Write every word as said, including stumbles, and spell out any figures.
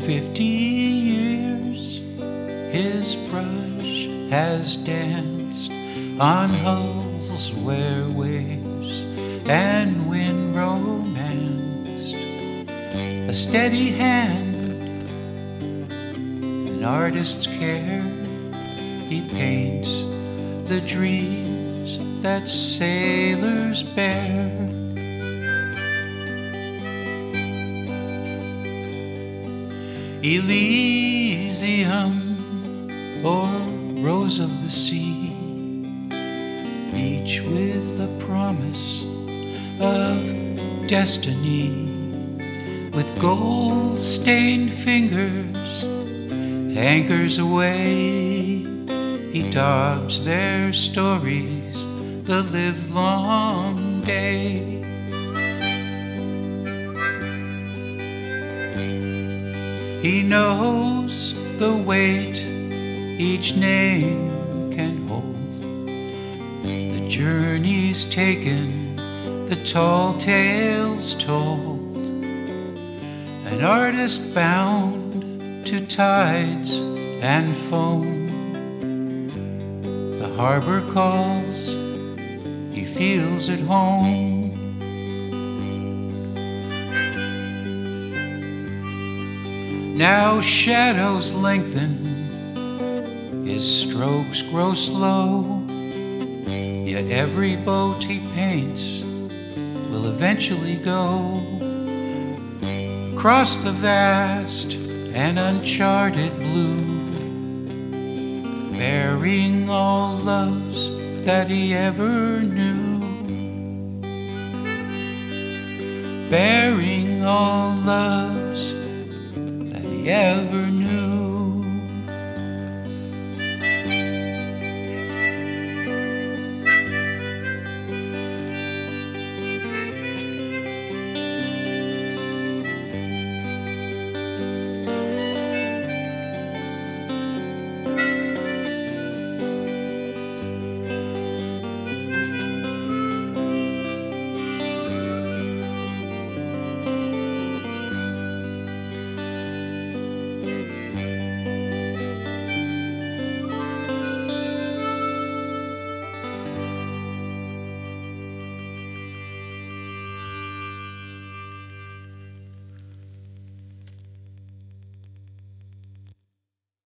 fifty years his brush has danced on hulls where waves and wind romanced. A steady hand, an artist's care, he paints the dreams that sailors bear. Elysium or Rose of the Sea, each with a promise of destiny. With gold-stained fingers, anchors away, he daubs their stories the livelong day. He knows the weight each name can hold, the journeys taken, the tall tales told. An artist bound to tides and foam, the harbor calls, he feels at home. Now shadows lengthen, his strokes grow slow, yet every boat he paints will eventually go across the vast and uncharted blue, bearing all loves that he ever knew, bearing all loves that he ever knew.